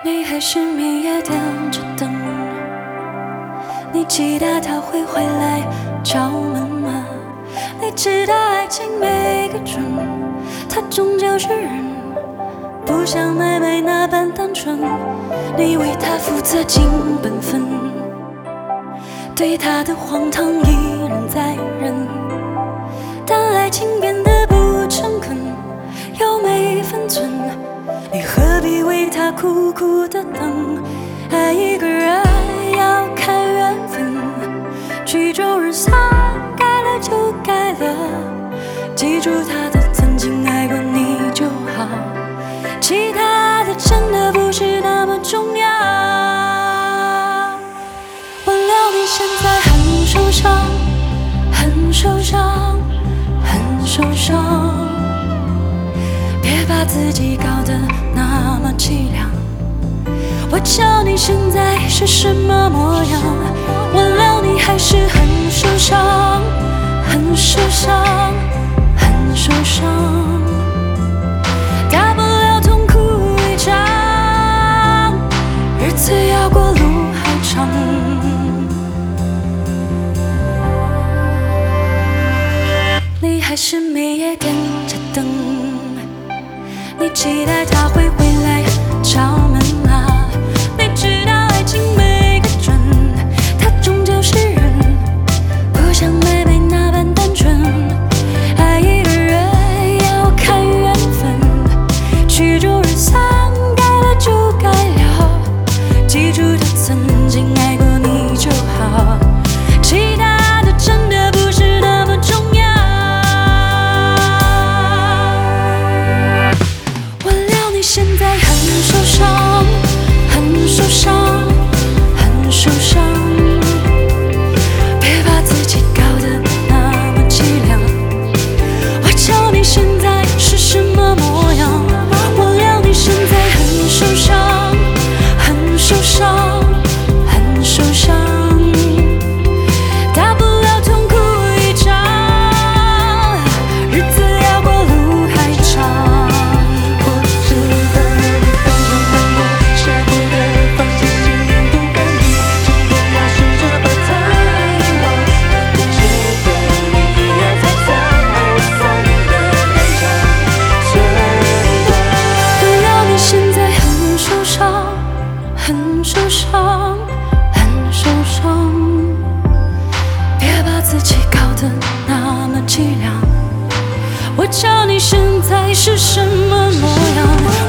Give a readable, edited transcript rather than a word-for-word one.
你还是每夜点着灯，你期待他会回来敲门吗？你知道爱情没个准，他终究是人，不像妹妹那般单纯。你为他负责尽本分，对他的荒唐依然在忍。当爱情变得不诚恳，又没分寸，你何必为他苦苦的等？爱一个人要看缘分，曲终人散，该了就该了。记住他的曾经爱过你就好，其他的真的不是那么重要。忘了你现在很受伤，很受伤，很受伤。别把自己搞得那么凄凉，我瞧你现在是什么模样。忘了你还是很受伤，很受伤，很受伤。大不了痛哭一场，日子要过路还长。你还是每夜点着灯，你期待他会回来敲门啊？你知道爱情没个准，他终究是人，不像妹妹那般单纯。爱一个人要看缘分，曲终人散，该了就该了。记住他曾经爱过你就好，其他的真的不是那么重要。现在很受伤，很受伤，很受伤。别把自己搞得那么凄凉，我瞧你现在是什么模样。忘了你现在很受伤，很受伤，很受伤。大不了痛哭一场，日子要过路还长。很受伤，很受伤，别把自己搞得那么凄凉。我瞧你现在是什么模样。